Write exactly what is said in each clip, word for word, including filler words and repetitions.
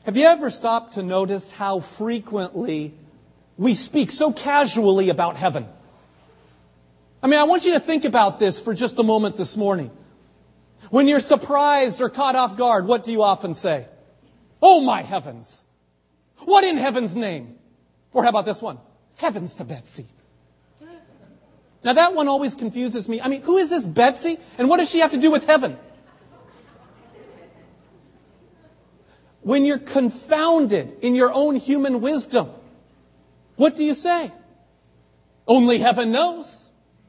Have you ever stopped to notice how frequently we speak so casually about heaven? I mean, I want you to think about this for just a moment this morning. When you're surprised or caught off guard, what do you often say? Oh, my heavens! What in heaven's name? Or how about this one? Heavens to Betsy. Now that one always confuses me. I mean, who is this Betsy? And what does she have to do with heaven? When you're confounded in your own human wisdom, what do you say? Only heaven knows.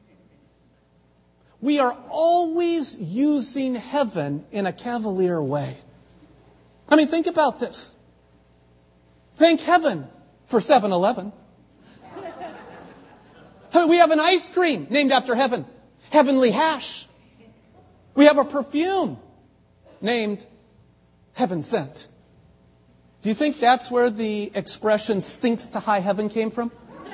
We are always using heaven in a cavalier way. I mean, think about this. Thank heaven for seven eleven. I mean, we have an ice cream named after heaven, Heavenly Hash. We have a perfume named Heaven Sent. Do you think that's where the expression stinks to high heaven came from?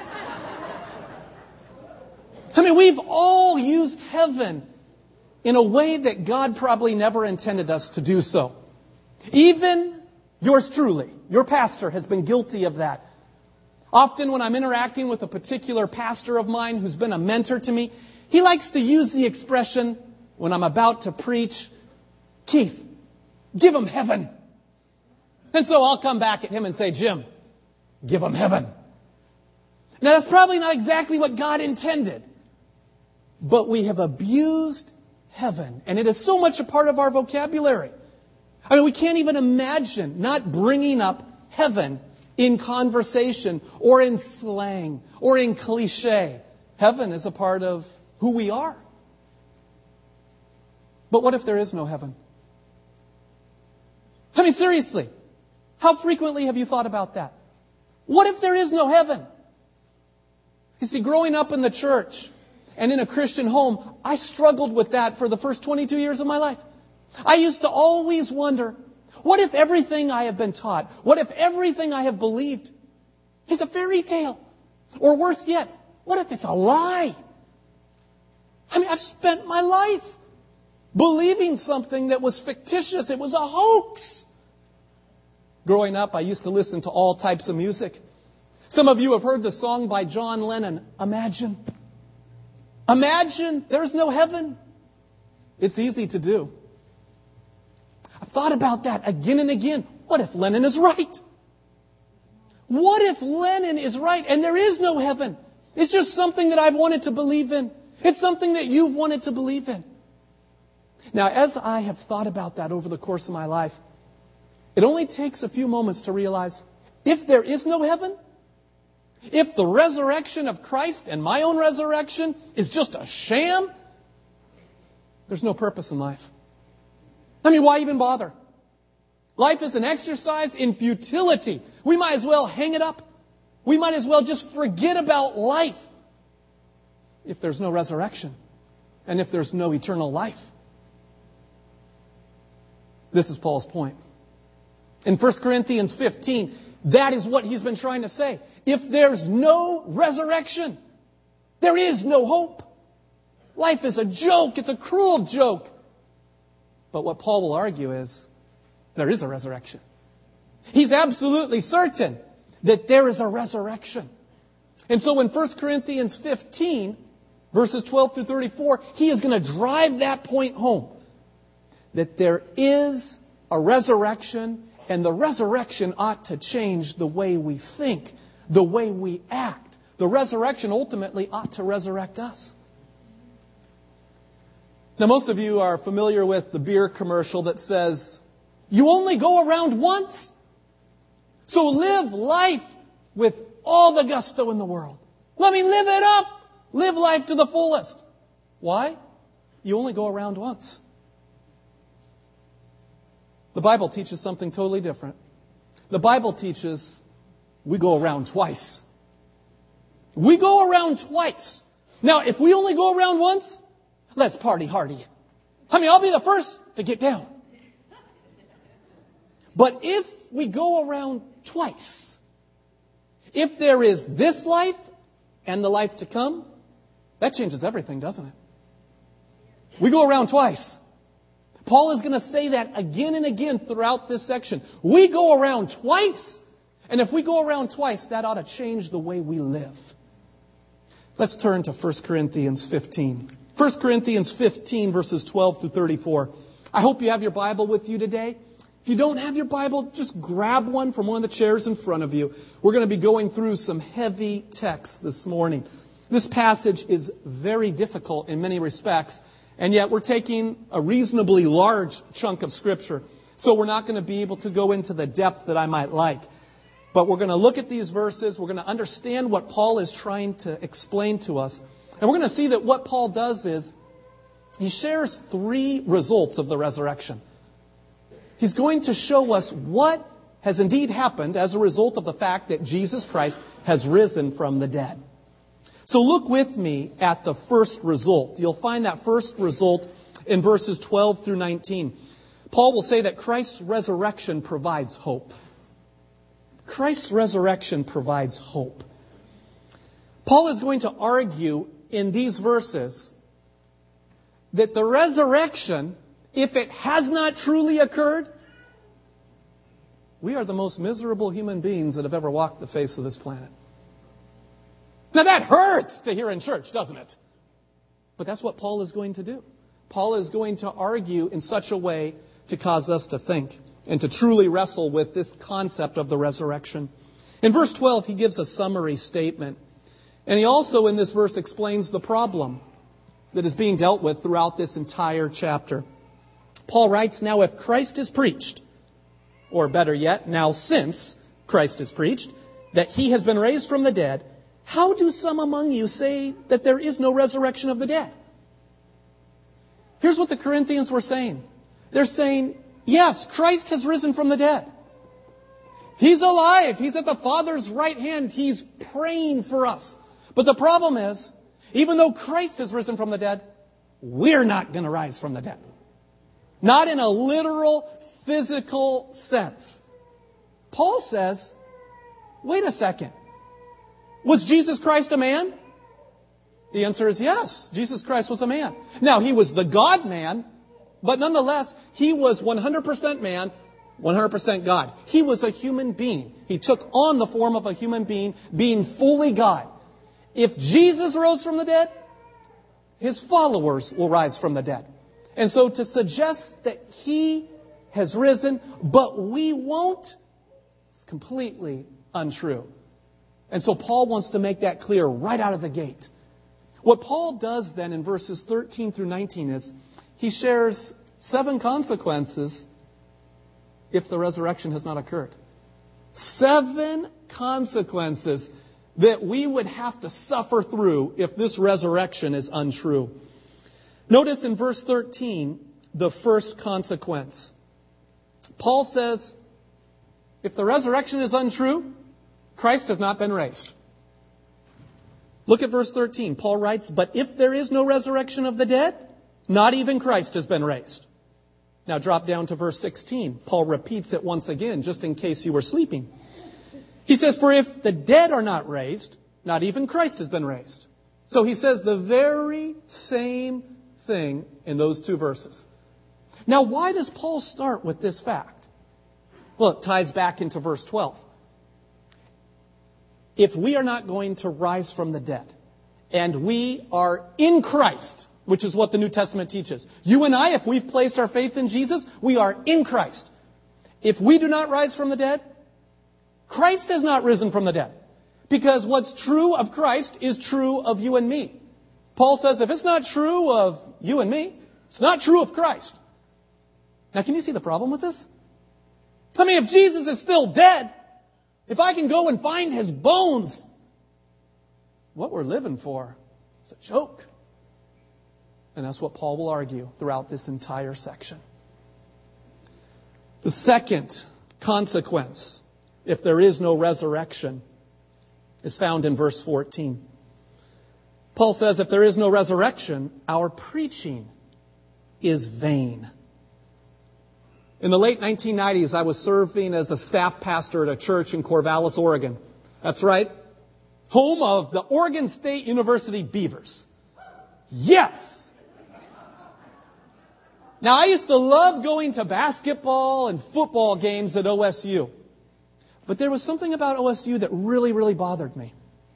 I mean, we've all used heaven in a way that God probably never intended us to do so. Even yours truly, your pastor, has been guilty of that. Often when I'm interacting with a particular pastor of mine who's been a mentor to me, he likes to use the expression when I'm about to preach, Keith, give him heaven. And so I'll come back at him and say, Jim, give him heaven. Now that's probably not exactly what God intended, but we have abused heaven, and it is so much a part of our vocabulary. I mean, we can't even imagine not bringing up heaven in conversation or in slang or in cliche. Heaven is a part of who we are. But what if there is no heaven? I mean, seriously, how frequently have you thought about that? What if there is no heaven? You see, growing up in the church and in a Christian home, I struggled with that for the first twenty-two years of my life. I used to always wonder, what if everything I have been taught, what if everything I have believed is a fairy tale? Or worse yet, what if it's a lie? I mean, I've spent my life believing something that was fictitious. It was a hoax. Growing up, I used to listen to all types of music. Some of you have heard the song by John Lennon, Imagine. Imagine there's no heaven. It's easy to do. I've thought about that again and again. What if Lennon is right? What if Lennon is right and there is no heaven? It's just something that I've wanted to believe in. It's something that you've wanted to believe in. Now, as I have thought about that over the course of my life, it only takes a few moments to realize, if there is no heaven, if the resurrection of Christ and my own resurrection is just a sham, there's no purpose in life. I mean, why even bother? Life is an exercise in futility. We might as well hang it up. We might as well just forget about life if there's no resurrection and if there's no eternal life. This is Paul's point. In First Corinthians fifteen, that is what he's been trying to say. If there's no resurrection, there is no hope. Life is a joke. It's a cruel joke. But what Paul will argue is, there is a resurrection. He's absolutely certain that there is a resurrection. And so in First Corinthians fifteen, verses twelve through thirty-four, he is going to drive that point home. That there is a resurrection, and the resurrection ought to change the way we think, the way we act. The resurrection ultimately ought to resurrect us. Now, most of you are familiar with the beer commercial that says, you only go around once, so live life with all the gusto in the world. Let me live it up. Live life to the fullest. Why? You only go around once. The Bible teaches something totally different. The Bible teaches we go around twice. We go around twice. Now, if we only go around once, let's party hardy. I mean, I'll be the first to get down. But if we go around twice, if there is this life and the life to come, that changes everything, doesn't it? We go around twice. Paul is going to say that again and again throughout this section. We go around twice. And if we go around twice, that ought to change the way we live. Let's turn to First Corinthians fifteen. First Corinthians fifteen, verses twelve through thirty-four. I hope you have your Bible with you today. If you don't have your Bible, just grab one from one of the chairs in front of you. We're going to be going through some heavy text this morning. This passage is very difficult in many respects, and yet we're taking a reasonably large chunk of Scripture, so we're not going to be able to go into the depth that I might like. But we're going to look at these verses, we're going to understand what Paul is trying to explain to us, and we're going to see that what Paul does is he shares three results of the resurrection. He's going to show us what has indeed happened as a result of the fact that Jesus Christ has risen from the dead. So look with me at the first result. You'll find that first result in verses twelve through nineteen. Paul will say that Christ's resurrection provides hope. Christ's resurrection provides hope. Paul is going to argue in these verses that the resurrection, if it has not truly occurred, we are the most miserable human beings that have ever walked the face of this planet. Now that hurts to hear in church, doesn't it? But that's what Paul is going to do. Paul is going to argue in such a way to cause us to think and to truly wrestle with this concept of the resurrection. In verse twelve, he gives a summary statement. And he also, in this verse, explains the problem that is being dealt with throughout this entire chapter. Paul writes, "Now if Christ is preached, or better yet, now since Christ is preached, that he has been raised from the dead, how do some among you say that there is no resurrection of the dead?" Here's what the Corinthians were saying. They're saying, yes, Christ has risen from the dead. He's alive. He's at the Father's right hand. He's praying for us. But the problem is, even though Christ has risen from the dead, we're not going to rise from the dead. Not in a literal, physical sense. Paul says, wait a second. Was Jesus Christ a man? The answer is yes. Jesus Christ was a man. Now, he was the God-man, but nonetheless, he was one hundred percent man, one hundred percent God. He was a human being. He took on the form of a human being, being fully God. If Jesus rose from the dead, his followers will rise from the dead. And so to suggest that he has risen, but we won't, is completely untrue. And so Paul wants to make that clear right out of the gate. What Paul does then in verses thirteen through nineteen is he shares seven consequences if the resurrection has not occurred. Seven consequences that we would have to suffer through if this resurrection is untrue. Notice in verse thirteen, the first consequence. Paul says, if the resurrection is untrue, Christ has not been raised. Look at verse thirteen. Paul writes, "But if there is no resurrection of the dead, not even Christ has been raised." Now drop down to verse sixteen. Paul repeats it once again, just in case you were sleeping. He says, "For if the dead are not raised, not even Christ has been raised." So he says the very same thing in those two verses. Now, why does Paul start with this fact? Well, it ties back into verse twelve. If we are not going to rise from the dead, and we are in Christ, which is what the New Testament teaches. You and I, if we've placed our faith in Jesus, we are in Christ. If we do not rise from the dead, Christ has not risen from the dead. Because what's true of Christ is true of you and me. Paul says if it's not true of you and me, it's not true of Christ. Now, can you see the problem with this? I mean, if Jesus is still dead, if I can go and find his bones, what we're living for is a joke. And that's what Paul will argue throughout this entire section. The second consequence, if there is no resurrection, is found in verse fourteen. Paul says, if there is no resurrection, our preaching is vain. In the late nineteen nineties, I was serving as a staff pastor at a church in Corvallis, Oregon. That's right. Home of the Oregon State University Beavers. Yes! Now, I used to love going to basketball and football games at O S U. But there was something about O S U that really, really bothered me.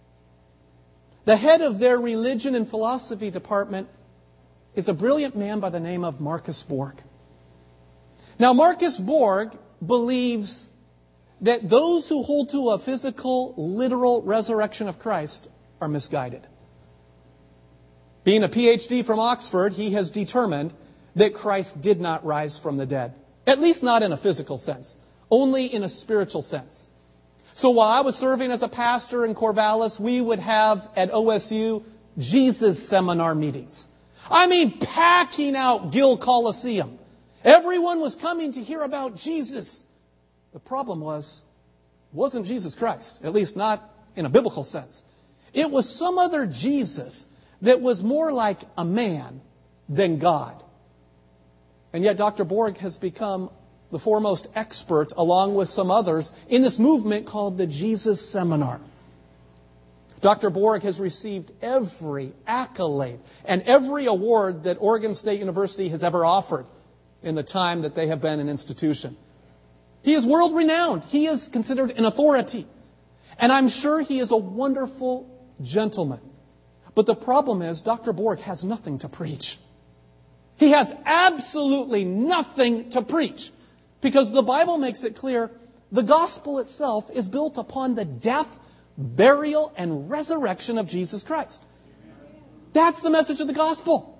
The head of their religion and philosophy department is a brilliant man by the name of Marcus Borg. Now, Marcus Borg believes that those who hold to a physical, literal resurrection of Christ are misguided. Being a P H D from Oxford, he has determined that Christ did not rise from the dead. At least not in a physical sense. Only in a spiritual sense. So while I was serving as a pastor in Corvallis, we would have at O S U Jesus seminar meetings. I mean, packing out Gill Coliseum. Everyone was coming to hear about Jesus. The problem was, it wasn't Jesus Christ, at least not in a biblical sense. It was some other Jesus that was more like a man than God. And yet Doctor Borg has become the foremost expert, along with some others, in this movement called the Jesus Seminar. Doctor Borg has received every accolade and every award that Oregon State University has ever offered in the time that they have been an institution. He is world-renowned. He is considered an authority. And I'm sure he is a wonderful gentleman. But the problem is, Doctor Borg has nothing to preach. He has absolutely nothing to preach. Because the Bible makes it clear, the gospel itself is built upon the death, burial, and resurrection of Jesus Christ. That's the message of the gospel.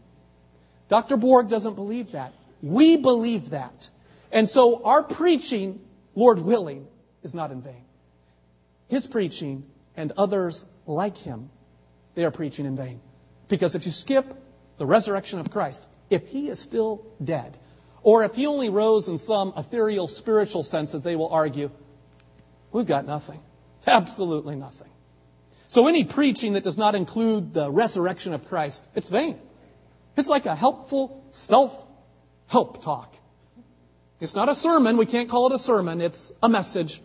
Doctor Borg doesn't believe that. We believe that. And so our preaching, Lord willing, is not in vain. His preaching and others like him, they are preaching in vain. Because if you skip the resurrection of Christ, if he is still dead, or if he only rose in some ethereal spiritual sense, as they will argue, we've got nothing. Absolutely nothing. So any preaching that does not include the resurrection of Christ, it's vain. It's like a helpful self-help talk. It's not a sermon. We can't call it a sermon. It's a message.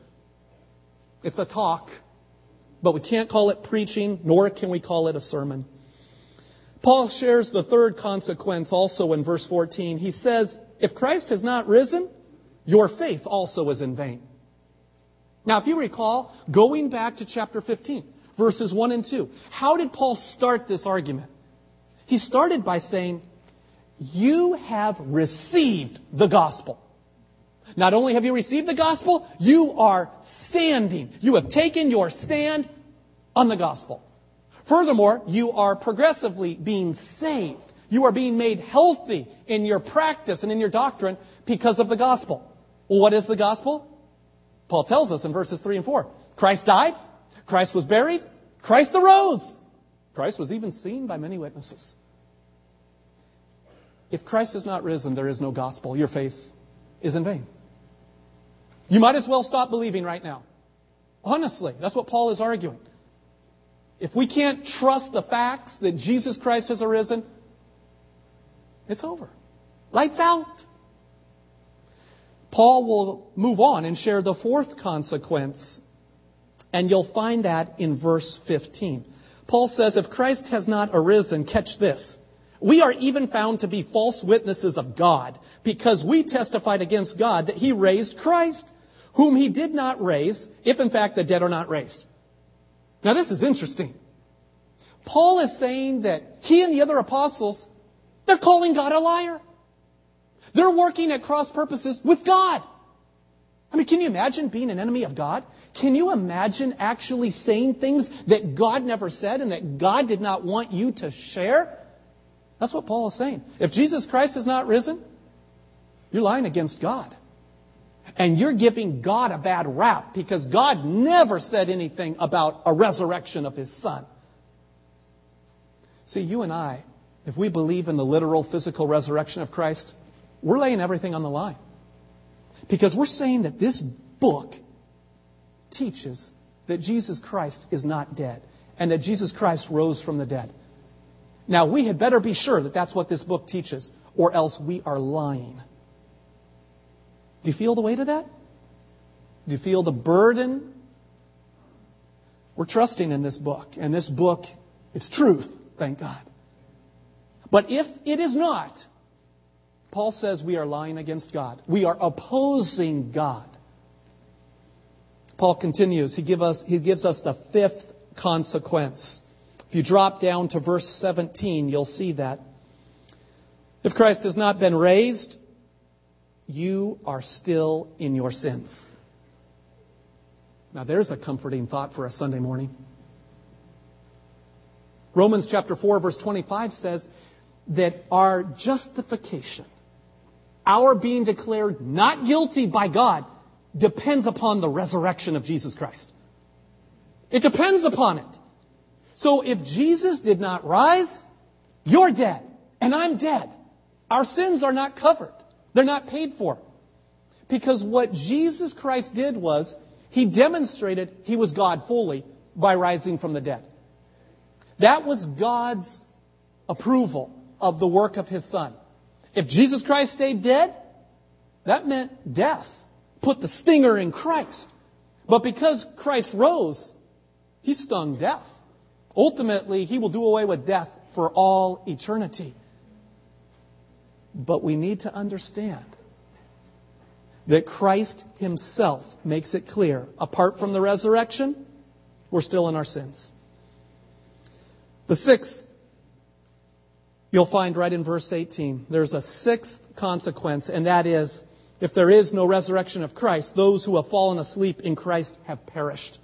It's a talk. But we can't call it preaching, nor can we call it a sermon. Paul shares the third consequence also in verse fourteen. He says, if Christ has not risen, your faith also is in vain. Now, if you recall, going back to chapter fifteen, verses one and two, how did Paul start this argument? He started by saying, you have received the gospel. Not only have you received the gospel, you are standing. You have taken your stand on the gospel. Furthermore, you are progressively being saved. You are being made healthy in your practice and in your doctrine because of the gospel. Well, what is the gospel? Paul tells us in verses three and four. Christ died. Christ was buried. Christ arose. Christ was even seen by many witnesses. If Christ is not risen, there is no gospel. Your faith is in vain. You might as well stop believing right now. Honestly, that's what Paul is arguing. If we can't trust the facts that Jesus Christ has arisen, it's over. Lights out. Paul will move on and share the fourth consequence, and you'll find that in verse fifteen. Paul says, if Christ has not arisen, catch this, we are even found to be false witnesses of God, because we testified against God that he raised Christ, whom he did not raise, if in fact the dead are not raised. Now this is interesting. Paul is saying that he and the other apostles, they're calling God a liar. They're working at cross purposes with God. I mean, can you imagine being an enemy of God? Can you imagine actually saying things that God never said and that God did not want you to share? That's what Paul is saying. If Jesus Christ is not risen, you're lying against God. And you're giving God a bad rap because God never said anything about a resurrection of his Son. See, you and I, if we believe in the literal physical resurrection of Christ, we're laying everything on the line. Because we're saying that this book teaches that Jesus Christ is not dead and that Jesus Christ rose from the dead. Now, we had better be sure that that's what this book teaches, or else we are lying. Do you feel the weight of that? Do you feel the burden? We're trusting in this book, and this book is truth, thank God. But if it is not, Paul says we are lying against God. We are opposing God. Paul continues. He, give us, he gives us the fifth consequence. If you drop down to verse seventeen, you'll see that. If Christ has not been raised, you are still in your sins. Now there's a comforting thought for a Sunday morning. Romans chapter four, verse twenty-five says that our justification, our being declared not guilty by God, depends upon the resurrection of Jesus Christ. It depends upon it. So if Jesus did not rise, you're dead and I'm dead. Our sins are not covered. They're not paid for. Because what Jesus Christ did was He demonstrated He was God fully by rising from the dead. That was God's approval of the work of His Son. If Jesus Christ stayed dead, that meant death. Put the stinger in Christ. But because Christ rose, He stung death. Ultimately, He will do away with death for all eternity. But we need to understand that Christ Himself makes it clear, apart from the resurrection, we're still in our sins. The sixth, you'll find right in verse eighteen. There's a sixth consequence, and that is, if there is no resurrection of Christ, those who have fallen asleep in Christ have perished.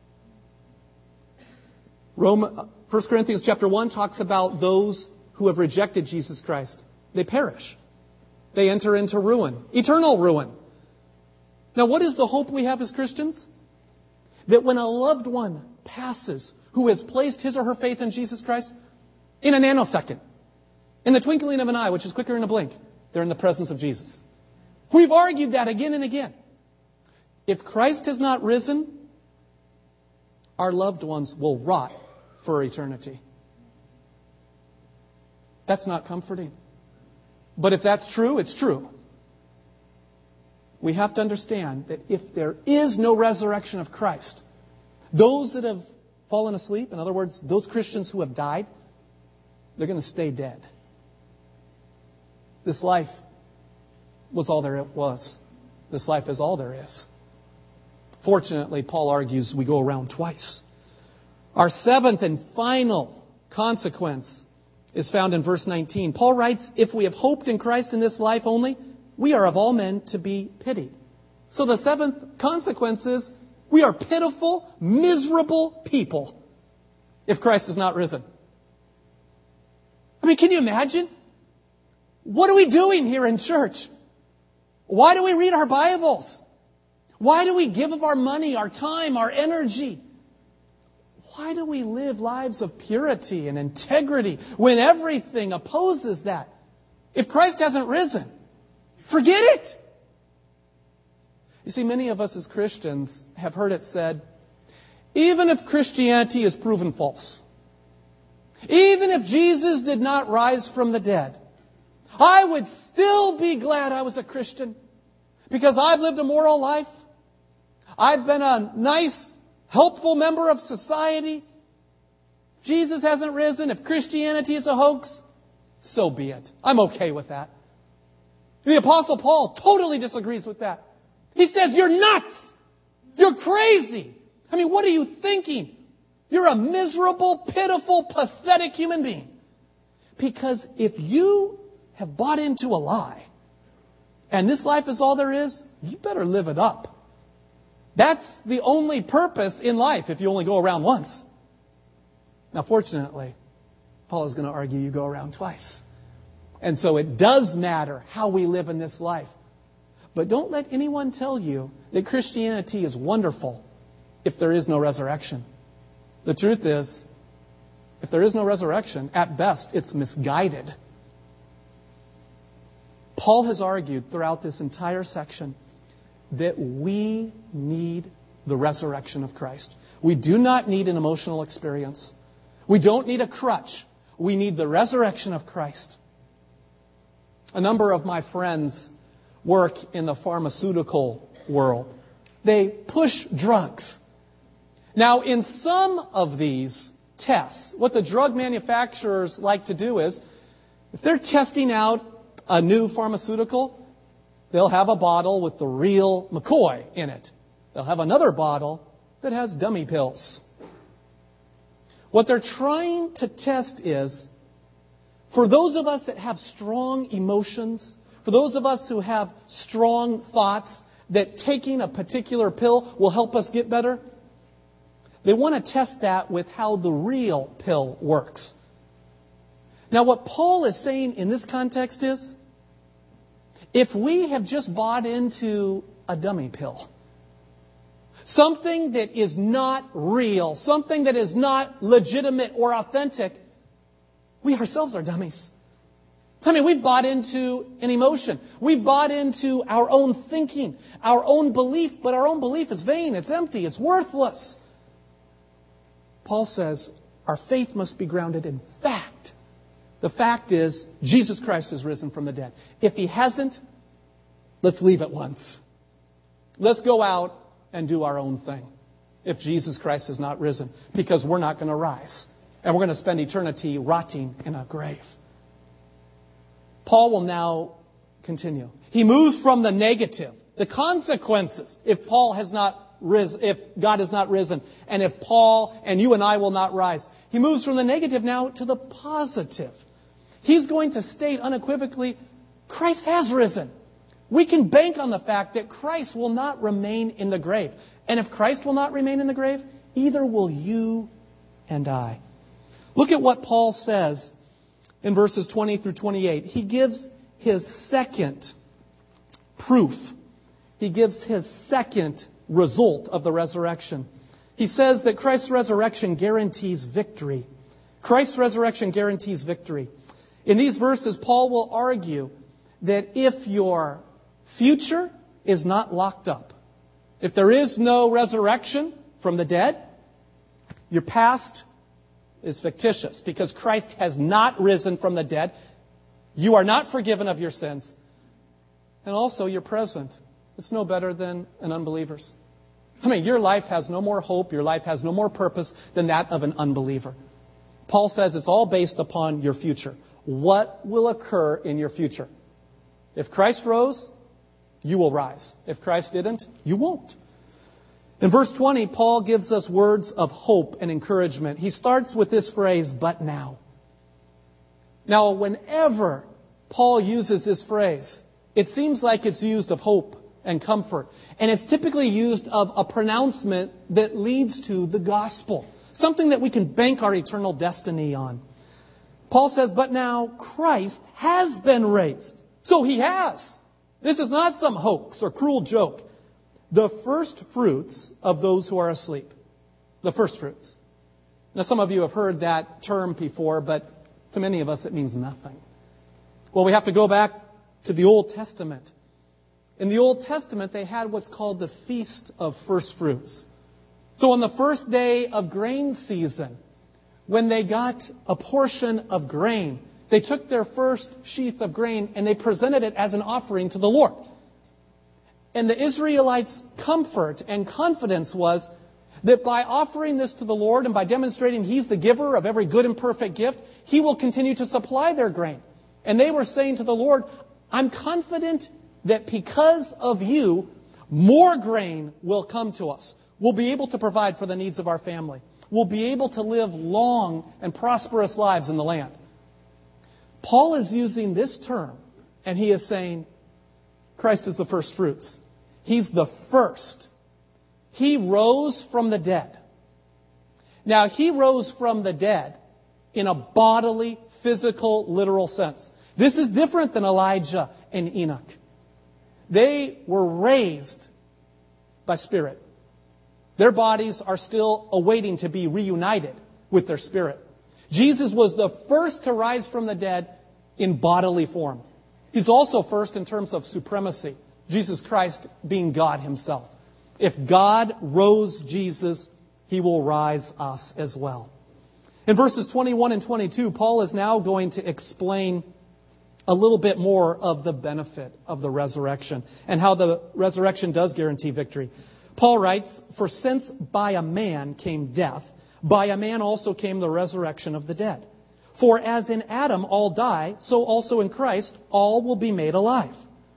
Rome, First Corinthians chapter one talks about those who have rejected Jesus Christ. They perish. They enter into ruin, eternal ruin. Now, what is the hope we have as Christians? That when a loved one passes who has placed his or her faith in Jesus Christ, in a nanosecond, in the twinkling of an eye, which is quicker than a blink, they're in the presence of Jesus. We've argued that again and again. If Christ has not risen, our loved ones will rot for eternity. That's not comforting. But if that's true, it's true. We have to understand that if there is no resurrection of Christ, those that have fallen asleep, in other words, those Christians who have died, they're going to stay dead. This life was all there was. This life is all there is. Fortunately, Paul argues we go around twice. Our seventh and final consequence is found in verse nineteen. Paul writes, if we have hoped in Christ in this life only, we are of all men to be pitied. So the seventh consequence is we are pitiful, miserable people if Christ is not risen. I mean, can you imagine? What are we doing here in church? Why do we read our Bibles? Why do we give of our money, our time, our energy? Why do we live lives of purity and integrity when everything opposes that? If Christ hasn't risen, forget it. You see, many of us as Christians have heard it said, even if Christianity is proven false, even if Jesus did not rise from the dead, I would still be glad I was a Christian because I've lived a moral life. I've been a nice, helpful member of society. If Jesus hasn't risen, if Christianity is a hoax, so be it. I'm okay with that. The Apostle Paul totally disagrees with that. He says, you're nuts. You're crazy. I mean, what are you thinking? You're a miserable, pitiful, pathetic human being. Because if you have bought into a lie, and this life is all there is, you better live it up. That's the only purpose in life if you only go around once. Now, fortunately, Paul is going to argue you go around twice. And so it does matter how we live in this life. But don't let anyone tell you that Christianity is wonderful if there is no resurrection. The truth is, if there is no resurrection, at best, it's misguided. Paul has argued throughout this entire section that we need the resurrection of Christ. We do not need an emotional experience. We don't need a crutch. We need the resurrection of Christ. A number of my friends work in the pharmaceutical world. They push drugs. Now, in some of these tests, what the drug manufacturers like to do is, if they're testing out a new pharmaceutical, they'll have a bottle with the real McCoy in it. They'll have another bottle that has dummy pills. What they're trying to test is, for those of us that have strong emotions, for those of us who have strong thoughts that taking a particular pill will help us get better, they want to test that with how the real pill works. Now, what Paul is saying in this context is, if we have just bought into a dummy pill, something that is not real, something that is not legitimate or authentic, we ourselves are dummies. I mean, we've bought into an emotion. We've bought into our own thinking, our own belief, but our own belief is vain, it's empty, it's worthless. Paul says our faith must be grounded in fact. The fact is, Jesus Christ is risen from the dead. If He hasn't, let's leave at once. Let's go out and do our own thing if Jesus Christ is not risen, because we're not going to rise. And we're going to spend eternity rotting in a grave. Paul will now continue. He moves from the negative, the consequences, if Paul has not risen, if God has not risen, and if Paul and you and I will not rise. He moves from the negative now to the positive. He's going to state unequivocally, Christ has risen. We can bank on the fact that Christ will not remain in the grave. And if Christ will not remain in the grave, either will you and I. Look at what Paul says in verses twenty through twenty-eight. He gives his second proof. He gives his second result of the resurrection. He says that Christ's resurrection guarantees victory. Christ's resurrection guarantees victory. In these verses, Paul will argue that if your future is not locked up, if there is no resurrection from the dead, your past is fictitious because Christ has not risen from the dead. You are not forgiven of your sins. And also your present, it's no better than an unbeliever's. I mean, your life has no more hope, your life has no more purpose than that of an unbeliever. Paul says it's all based upon your future. What will occur in your future? If Christ rose, you will rise. If Christ didn't, you won't. In verse twenty, Paul gives us words of hope and encouragement. He starts with this phrase, but now. Now, whenever Paul uses this phrase, it seems like it's used of hope and comfort. And it's typically used of a pronouncement that leads to the gospel. Something that we can bank our eternal destiny on. Paul says, but now Christ has been raised. So He has. This is not some hoax or cruel joke. The first fruits of those who are asleep. The first fruits. Now, some of you have heard that term before, but to many of us it means nothing. Well, we have to go back to the Old Testament. In the Old Testament, they had what's called the Feast of First Fruits. So on the first day of grain season, when they got a portion of grain, they took their first sheath of grain and they presented it as an offering to the Lord. And the Israelites' comfort and confidence was that by offering this to the Lord and by demonstrating He's the giver of every good and perfect gift, He will continue to supply their grain. And they were saying to the Lord, I'm confident that because of you, more grain will come to us. We'll be able to provide for the needs of our family. We'll be able to live long and prosperous lives in the land. Paul is using this term, and he is saying, Christ is the first fruits. He's the first. He rose from the dead. Now, He rose from the dead in a bodily, physical, literal sense. This is different than Elijah and Enoch. They were raised by spirit. Their bodies are still awaiting to be reunited with their spirit. Jesus was the first to rise from the dead in bodily form. He's also first in terms of supremacy, Jesus Christ being God Himself. If God rose Jesus, He will rise us as well. In verses twenty-one and twenty-two, Paul is now going to explain a little bit more of the benefit of the resurrection and how the resurrection does guarantee victory. Paul writes, for since by a man came death, by a man also came the resurrection of the dead. For as in Adam all die, so also in Christ all will be made alive.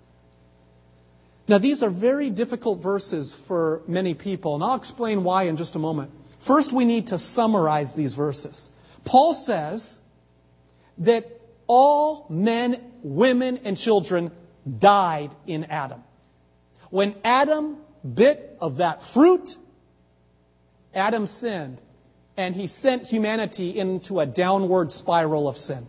Now, these are very difficult verses for many people, and I'll explain why in just a moment. First, we need to summarize these verses. Paul says that all men, women, and children died in Adam. When Adam bit of that fruit, Adam sinned, and he sent humanity into a downward spiral of sin.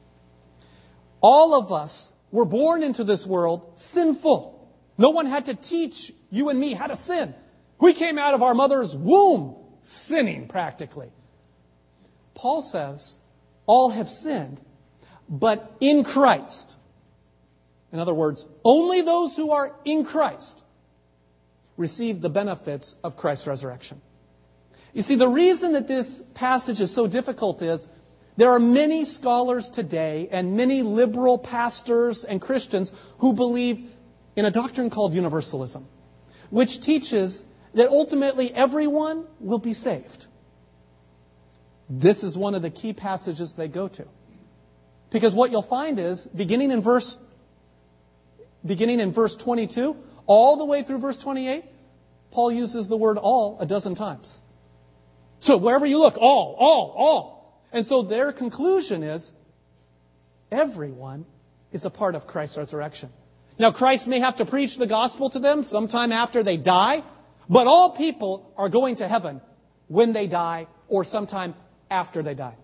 All of us were born into this world sinful. No one had to teach you and me how to sin. We came out of our mother's womb sinning practically. Paul says all have sinned, but in Christ. In other words, only those who are in Christ receive the benefits of Christ's resurrection. You see, the reason that this passage is so difficult is there are many scholars today and many liberal pastors and Christians who believe in a doctrine called universalism, which teaches that ultimately everyone will be saved. This is one of the key passages they go to. Because what you'll find is, beginning in verse, beginning in verse twenty-two, all the way through verse twenty-eight, Paul uses the word all a dozen times. So wherever you look, all, all, all. And so their conclusion is, everyone is a part of Christ's resurrection. Now, Christ may have to preach the gospel to them sometime after they die, but all people are going to heaven when they die or sometime after they die.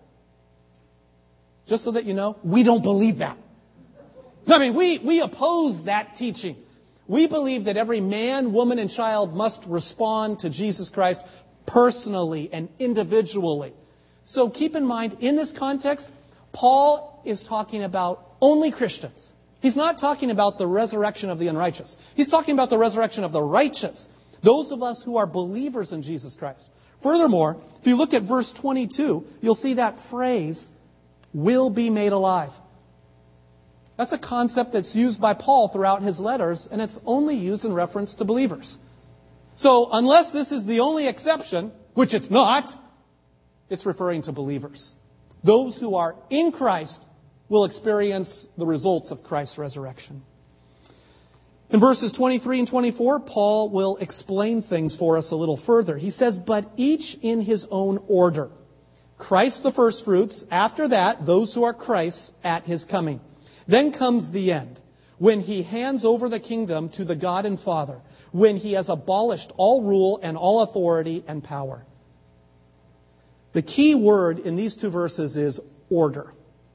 Just so that you know, we don't believe that. I mean, we, we oppose that teaching. We believe that every man, woman, and child must respond to Jesus Christ personally and individually. So keep in mind, in this context, Paul is talking about only Christians. He's not talking about the resurrection of the unrighteous. He's talking about the resurrection of the righteous, those of us who are believers in Jesus Christ. Furthermore, if you look at verse twenty-two, you'll see that phrase, will be made alive. That's a concept that's used by Paul throughout his letters, and it's only used in reference to believers. So unless this is the only exception, which it's not, it's referring to believers. Those who are in Christ will experience the results of Christ's resurrection. In verses twenty-three and twenty-four, Paul will explain things for us a little further. He says, but each in his own order. Christ the firstfruits, after that, those who are Christ's at his coming. Then comes the end, when he hands over the kingdom to the God and Father, when he has abolished all rule and all authority and power. The key word in these two verses is order.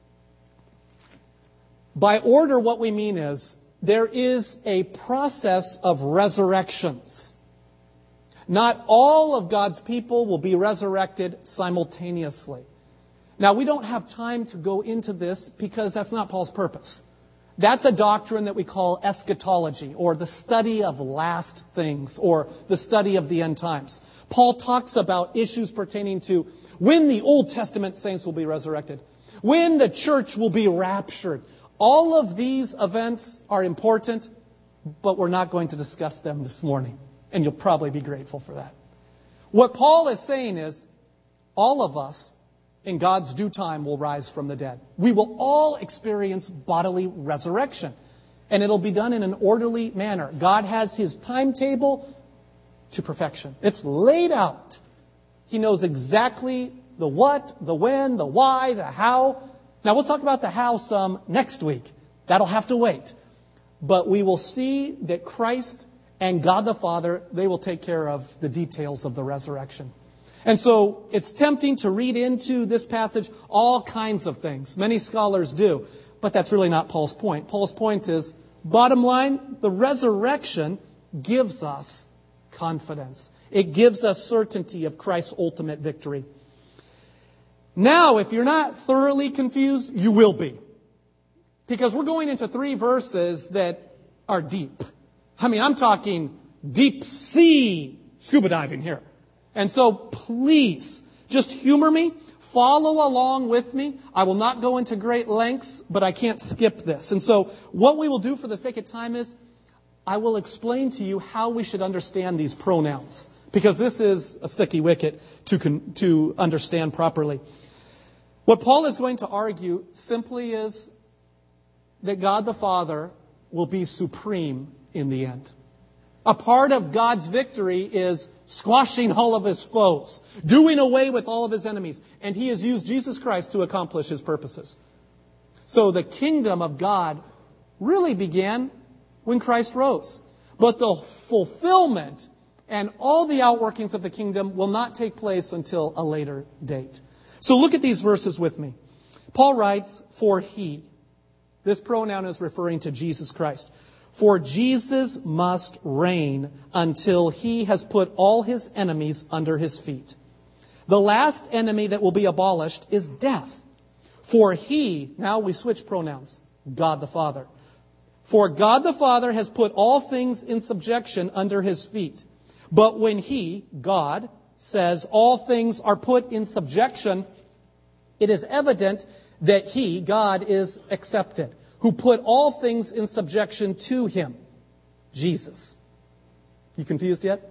By order, what we mean is there is a process of resurrections. Not all of God's people will be resurrected simultaneously. Now, we don't have time to go into this because that's not Paul's purpose. That's a doctrine that we call eschatology, or the study of last things, or the study of the end times. Paul talks about issues pertaining to when the Old Testament saints will be resurrected, when the church will be raptured. All of these events are important, but we're not going to discuss them this morning. And you'll probably be grateful for that. What Paul is saying is, all of us, in God's due time, will rise from the dead. We will all experience bodily resurrection. And it'll be done in an orderly manner. God has His timetable to perfection. It's laid out. He knows exactly the what, the when, the why, the how. Now, we'll talk about the how some next week. That'll have to wait. But we will see that Christ and God the Father, they will take care of the details of the resurrection. And so it's tempting to read into this passage all kinds of things. Many scholars do. But that's really not Paul's point. Paul's point is, bottom line, the resurrection gives us confidence. It gives us certainty of Christ's ultimate victory. Now, if you're not thoroughly confused, you will be. Because we're going into three verses that are deep. I mean, I'm talking deep sea scuba diving here. And so please, just humor me. Follow along with me. I will not go into great lengths, but I can't skip this. And so what we will do for the sake of time is I will explain to you how we should understand these pronouns. Because this is a sticky wicket to, con- to understand properly. What Paul is going to argue simply is that God the Father will be supreme in the end. A part of God's victory is squashing all of his foes, doing away with all of his enemies. And he has used Jesus Christ to accomplish his purposes. So the kingdom of God really began when Christ rose. But the fulfillment and all the outworkings of the kingdom will not take place until a later date. So look at these verses with me. Paul writes, for he. This pronoun is referring to Jesus Christ. For Jesus must reign until he has put all his enemies under his feet. The last enemy that will be abolished is death. For he, now we switch pronouns, God the Father. For God the Father has put all things in subjection under his feet. But when he, God, says all things are put in subjection, it is evident that he, God, is accepted, who put all things in subjection to him, Jesus. You confused yet?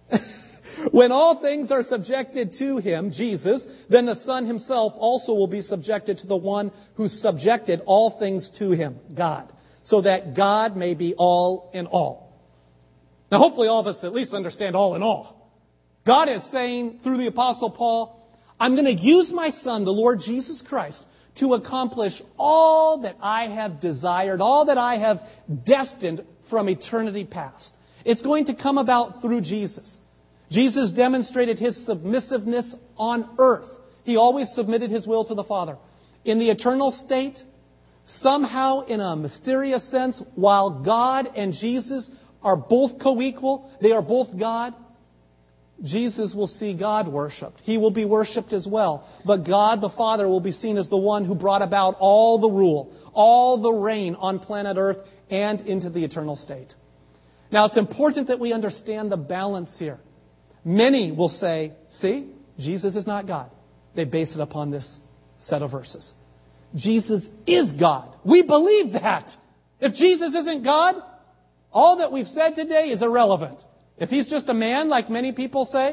When all things are subjected to him, Jesus, then the Son himself also will be subjected to the one who subjected all things to him, God, so that God may be all in all. Now, hopefully all of us at least understand all in all. God is saying through the Apostle Paul, I'm going to use my Son, the Lord Jesus Christ, to accomplish all that I have desired, all that I have destined from eternity past. It's going to come about through Jesus. Jesus demonstrated his submissiveness on earth. He always submitted his will to the Father. In the eternal state, somehow in a mysterious sense, while God and Jesus are both co-equal, they are both God, Jesus will see God worshipped. He will be worshipped as well. But God the Father will be seen as the one who brought about all the rule, all the reign on planet Earth and into the eternal state. Now, it's important that we understand the balance here. Many will say, see, Jesus is not God. They base it upon this set of verses. Jesus is God. We believe that. If Jesus isn't God, all that we've said today is irrelevant. If he's just a man, like many people say,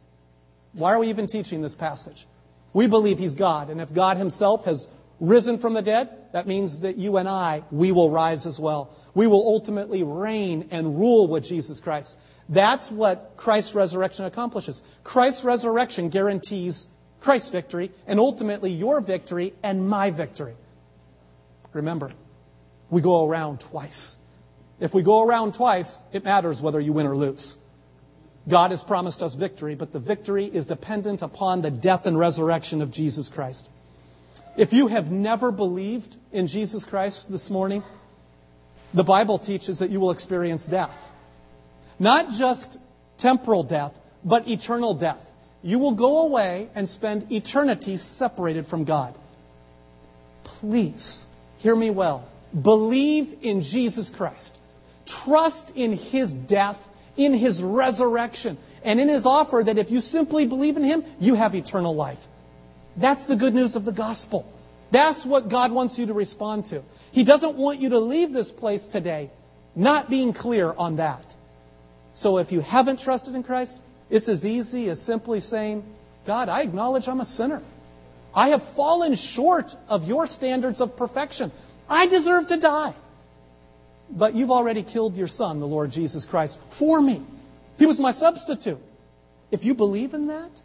why are we even teaching this passage? We believe he's God. And if God himself has risen from the dead, that means that you and I, we will rise as well. We will ultimately reign and rule with Jesus Christ. That's what Christ's resurrection accomplishes. Christ's resurrection guarantees Christ's victory and ultimately your victory and my victory. Remember, we go around twice. If we go around twice, it matters whether you win or lose. God has promised us victory, but the victory is dependent upon the death and resurrection of Jesus Christ. If you have never believed in Jesus Christ this morning, the Bible teaches that you will experience death. Not just temporal death, but eternal death. You will go away and spend eternity separated from God. Please, hear me well. Believe in Jesus Christ. Trust in his death, in his resurrection, and in his offer that if you simply believe in him, you have eternal life. That's the good news of the gospel. That's what God wants you to respond to. He doesn't want you to leave this place today not being clear on that. So if you haven't trusted in Christ, it's as easy as simply saying, God, I acknowledge I'm a sinner. I have fallen short of your standards of perfection. I deserve to die. But you've already killed your Son, the Lord Jesus Christ, for me. He was my substitute. If you believe in that,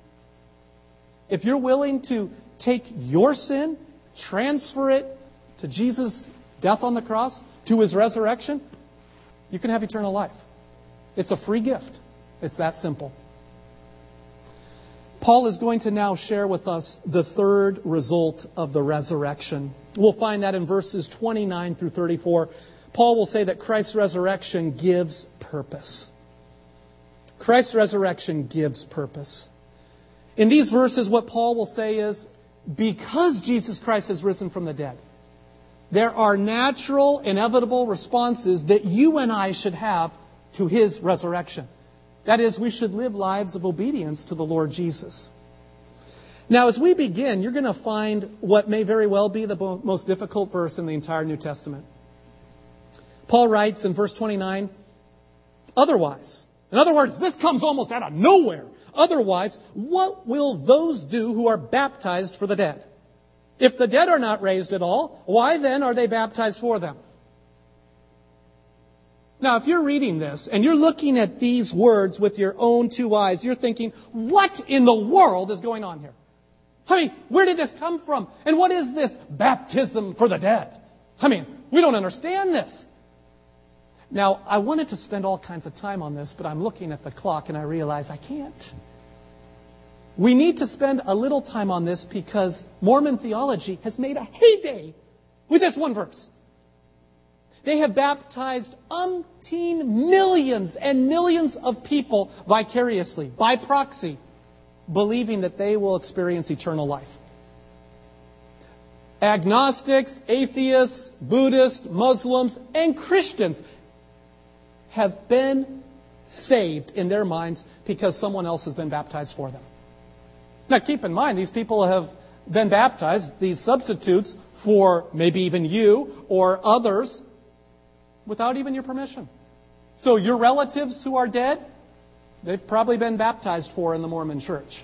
if you're willing to take your sin, transfer it to Jesus' death on the cross, to his resurrection, you can have eternal life. It's a free gift. It's that simple. Paul is going to now share with us the third result of the resurrection. We'll find that in verses twenty-nine through thirty-four. Paul will say that Christ's resurrection gives purpose. Christ's resurrection gives purpose. In these verses, what Paul will say is, because Jesus Christ has risen from the dead, there are natural, inevitable responses that you and I should have to his resurrection. That is, we should live lives of obedience to the Lord Jesus. Now, as we begin, you're going to find what may very well be the most difficult verse in the entire New Testament. Paul writes in verse twenty-nine, otherwise, in other words, this comes almost out of nowhere. Otherwise, what will those do who are baptized for the dead? If the dead are not raised at all, why then are they baptized for them? Now, if you're reading this and you're looking at these words with your own two eyes, you're thinking, what in the world is going on here? I mean, where did this come from? And what is this baptism for the dead? I mean, we don't understand this. Now, I wanted to spend all kinds of time on this, but I'm looking at the clock and I realize I can't. We need to spend a little time on this because Mormon theology has made a heyday with this one verse. They have baptized umpteen millions and millions of people vicariously, by proxy, believing that they will experience eternal life. Agnostics, atheists, Buddhists, Muslims, and Christians have been saved in their minds because someone else has been baptized for them. Now keep in mind, these people have been baptized, these substitutes, for maybe even you or others, without even your permission. So your relatives who are dead, they've probably been baptized for in the Mormon church.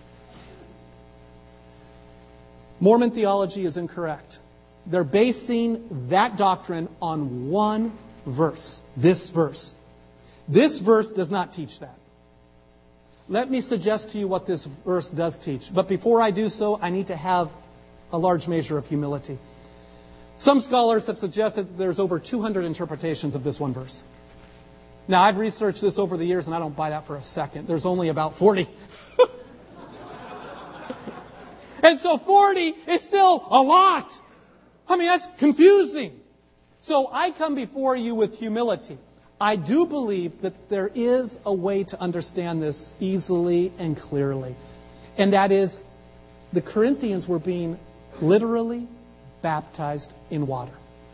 Mormon theology is incorrect. They're basing that doctrine on one verse, this verse. This verse does not teach that. Let me suggest to you what this verse does teach. But before I do so, I need to have a large measure of humility. Some scholars have suggested that there's over two hundred interpretations of this one verse. Now, I've researched this over the years, and I don't buy that for a second. There's only about forty. And so forty is still a lot. I mean, that's confusing. So I come before you with humility. I do believe that there is a way to understand this easily and clearly. And that is, the Corinthians were being literally baptized in water.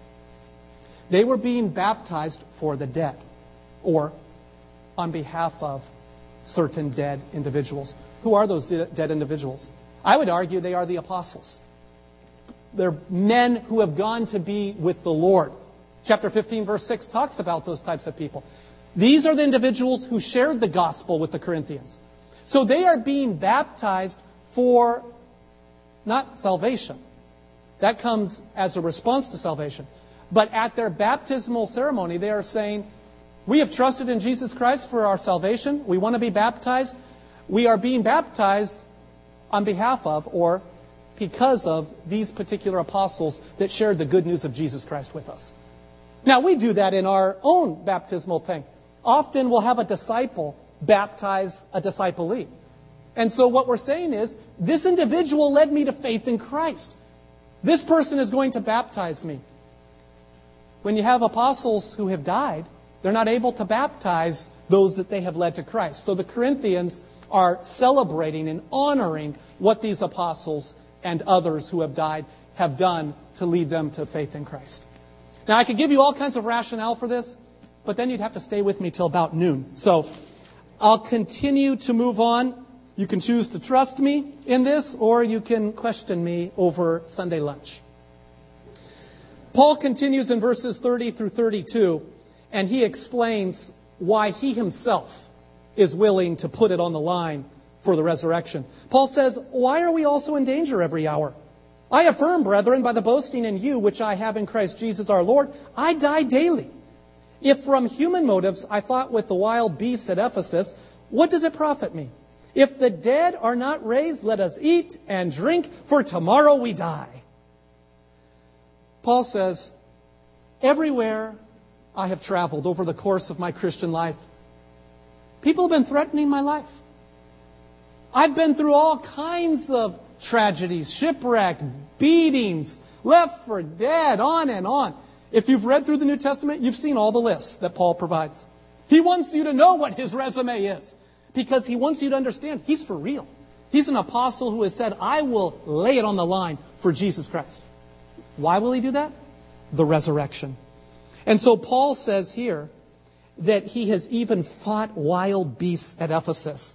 They were being baptized for the dead, or on behalf of certain dead individuals. Who are those de- dead individuals? I would argue they are the apostles. They're men who have gone to be with the Lord. Chapter fifteen, verse six talks about those types of people. These are the individuals who shared the gospel with the Corinthians. So they are being baptized for not salvation. That comes as a response to salvation. But at their baptismal ceremony, they are saying, we have trusted in Jesus Christ for our salvation. We want to be baptized. We are being baptized on behalf of or because of these particular apostles that shared the good news of Jesus Christ with us. Now, we do that in our own baptismal thing. Often we'll have a disciple baptize a disciplee. And so what we're saying is, this individual led me to faith in Christ. This person is going to baptize me. When you have apostles who have died, they're not able to baptize those that they have led to Christ. So the Corinthians are celebrating and honoring what these apostles and others who have died have done to lead them to faith in Christ. Now, I could give you all kinds of rationale for this, but then you'd have to stay with me till about noon. So I'll continue to move on. You can choose to trust me in this, or you can question me over Sunday lunch. Paul continues in verses thirty through thirty-two, and he explains why he himself is willing to put it on the line for the resurrection. Paul says, why are we also in danger every hour? I affirm, brethren, by the boasting in you which I have in Christ Jesus our Lord, I die daily. If from human motives I fought with the wild beasts at Ephesus, what does it profit me? If the dead are not raised, let us eat and drink, for tomorrow we die. Paul says, everywhere I have traveled over the course of my Christian life, people have been threatening my life. I've been through all kinds of tragedies, shipwreck, beatings, left for dead, on and on. If you've read through the New Testament, you've seen all the lists that Paul provides. He wants you to know what his resume is, because he wants you to understand he's for real. He's an apostle who has said, I will lay it on the line for Jesus Christ. Why will he do that? The resurrection. And so Paul says here that he has even fought wild beasts at Ephesus.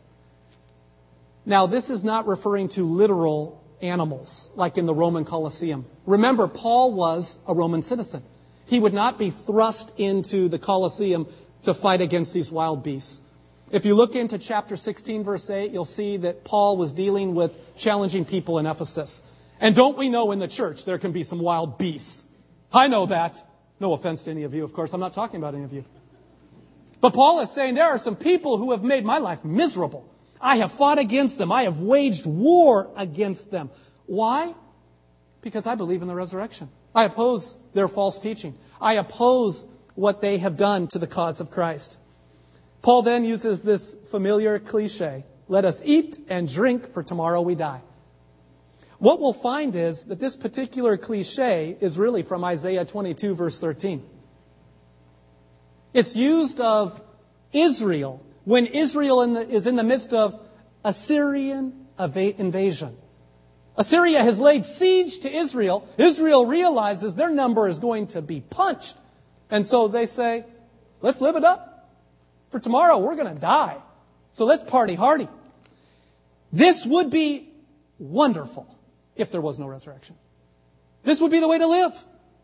Now, this is not referring to literal animals, like in the Roman Colosseum. Remember, Paul was a Roman citizen. He would not be thrust into the Colosseum to fight against these wild beasts. If you look into chapter sixteen, verse eight, you'll see that Paul was dealing with challenging people in Ephesus. And don't we know in the church there can be some wild beasts? I know that. No offense to any of you, of course. I'm not talking about any of you. But Paul is saying there are some people who have made my life miserable. I have fought against them. I have waged war against them. Why? Because I believe in the resurrection. I oppose their false teaching. I oppose what they have done to the cause of Christ. Paul then uses this familiar cliche, let us eat and drink, for tomorrow we die. What we'll find is that this particular cliche is really from Isaiah twenty-two, verse thirteen. It's used of Israel when Israel in the, is in the midst of Assyrian invasion. Assyria has laid siege to Israel. Israel realizes their number is going to be punched. And so they say, let's live it up. For tomorrow we're going to die. So let's party hardy. This would be wonderful if there was no resurrection. This would be the way to live.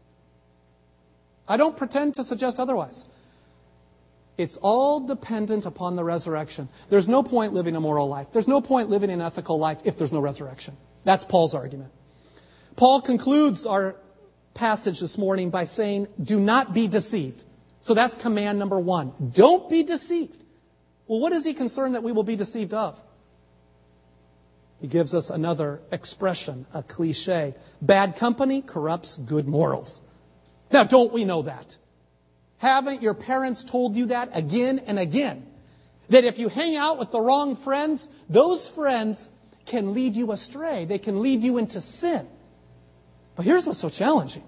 I don't pretend to suggest otherwise. It's all dependent upon the resurrection. There's no point living a moral life. There's no point living an ethical life if there's no resurrection. That's Paul's argument. Paul concludes our passage this morning by saying, do not be deceived. So that's command number one. Don't be deceived. Well, what is he concerned that we will be deceived of? He gives us another expression, a cliche. Bad company corrupts good morals. Now, don't we know that? Haven't your parents told you that again and again? That if you hang out with the wrong friends, those friends can lead you astray. They can lead you into sin. But here's what's so challenging.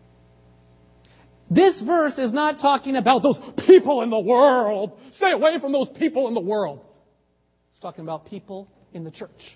This verse is not talking about those people in the world. Stay away from those people in the world. It's talking about people in the church.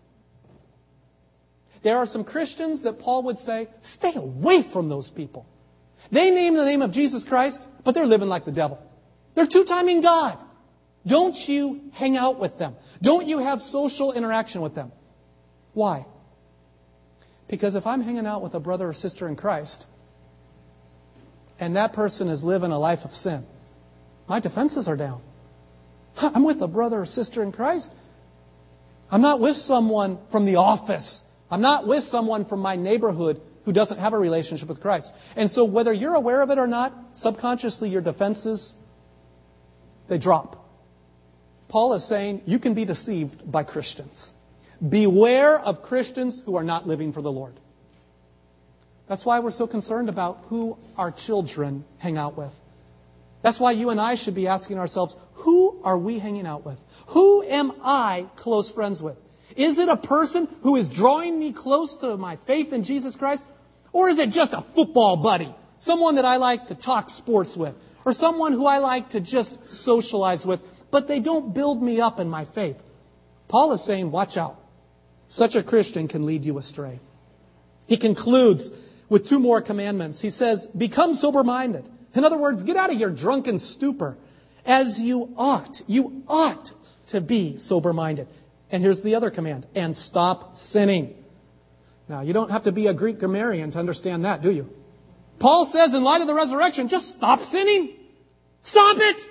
There are some Christians that Paul would say, stay away from those people. They name the name of Jesus Christ, but they're living like the devil. They're two-timing God. Don't you hang out with them. Don't you have social interaction with them. Why? Because if I'm hanging out with a brother or sister in Christ, and that person is living a life of sin, my defenses are down. I'm with a brother or sister in Christ. I'm not with someone from the office. I'm not with someone from my neighborhood who doesn't have a relationship with Christ. And so whether you're aware of it or not, subconsciously your defenses, they drop. Paul is saying you can be deceived by Christians. Beware of Christians who are not living for the Lord. That's why we're so concerned about who our children hang out with. That's why you and I should be asking ourselves, who are we hanging out with? Who am I close friends with? Is it a person who is drawing me close to my faith in Jesus Christ? Or is it just a football buddy? Someone that I like to talk sports with? Or someone who I like to just socialize with, but they don't build me up in my faith? Paul is saying, watch out. Such a Christian can lead you astray. He concludes with two more commandments. He says, become sober-minded. In other words, get out of your drunken stupor. As you ought. You ought to be sober-minded. And here's the other command. And stop sinning. Now, you don't have to be a Greek grammarian to understand that, do you? Paul says, in light of the resurrection, just stop sinning. Stop it.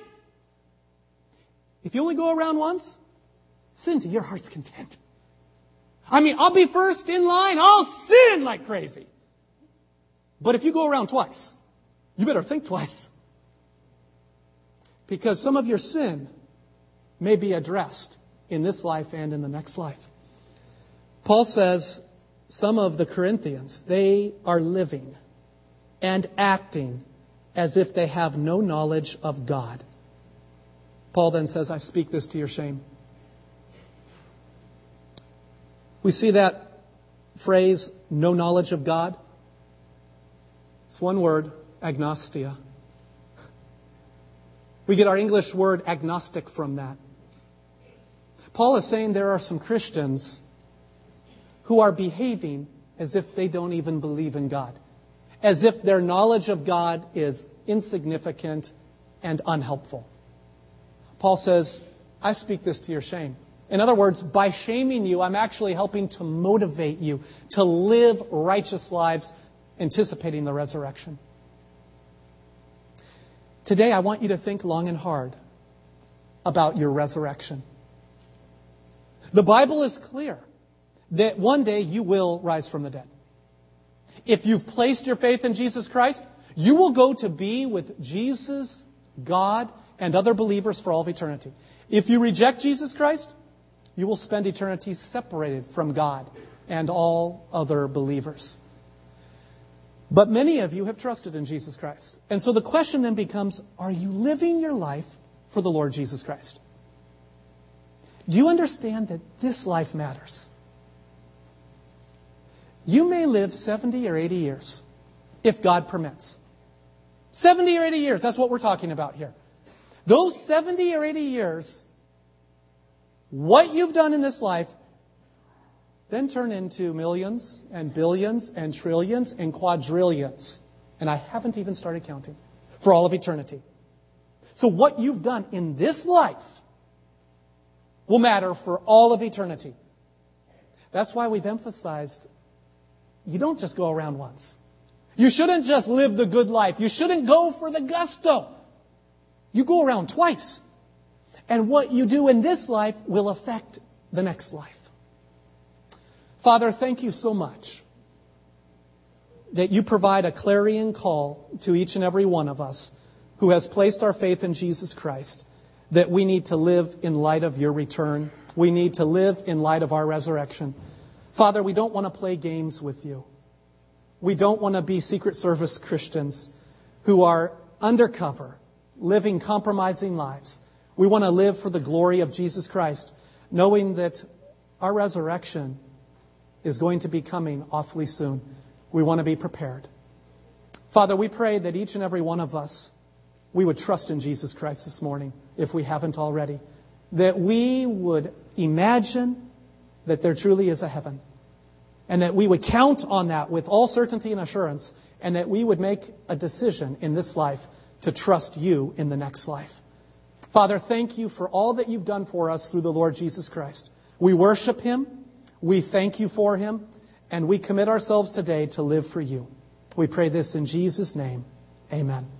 If you only go around once, sin to your heart's content. I mean, I'll be first in line. I'll sin like crazy. But if you go around twice, you better think twice. Because some of your sin may be addressed in this life and in the next life. Paul says some of the Corinthians, they are living and acting as if they have no knowledge of God. Paul then says, I speak this to your shame. We see that phrase, no knowledge of God. It's one word, agnostia. We get our English word agnostic from that. Paul is saying there are some Christians who are behaving as if they don't even believe in God. As if their knowledge of God is insignificant and unhelpful. Paul says, I speak this to your shame. In other words, by shaming you, I'm actually helping to motivate you to live righteous lives anticipating the resurrection. Today, I want you to think long and hard about your resurrection. The Bible is clear that one day you will rise from the dead. If you've placed your faith in Jesus Christ, you will go to be with Jesus, God, and other believers for all of eternity. If you reject Jesus Christ, you will spend eternity separated from God and all other believers. But many of you have trusted in Jesus Christ. And so the question then becomes, are you living your life for the Lord Jesus Christ? Do you understand that this life matters? You may live seventy or eighty years, if God permits. seventy or eighty years, that's what we're talking about here. Those seventy or eighty years, what you've done in this life, then turn into millions and billions and trillions and quadrillions. And I haven't even started counting, for all of eternity. So what you've done in this life will matter for all of eternity. That's why we've emphasized you don't just go around once. You shouldn't just live the good life. You shouldn't go for the gusto. You go around twice. And what you do in this life will affect the next life. Father, thank you so much that you provide a clarion call to each and every one of us who has placed our faith in Jesus Christ, that we need to live in light of your return. We need to live in light of our resurrection. Father, we don't want to play games with you. We don't want to be Secret Service Christians who are undercover, living compromising lives. We want to live for the glory of Jesus Christ, knowing that our resurrection is going to be coming awfully soon. We want to be prepared. Father, we pray that each and every one of us, we would trust in Jesus Christ this morning, if we haven't already. That we would imagine that there truly is a heaven. And that we would count on that with all certainty and assurance. And that we would make a decision in this life to trust you in the next life. Father, thank you for all that you've done for us through the Lord Jesus Christ. We worship him. We thank you for him. And we commit ourselves today to live for you. We pray this in Jesus' name. Amen.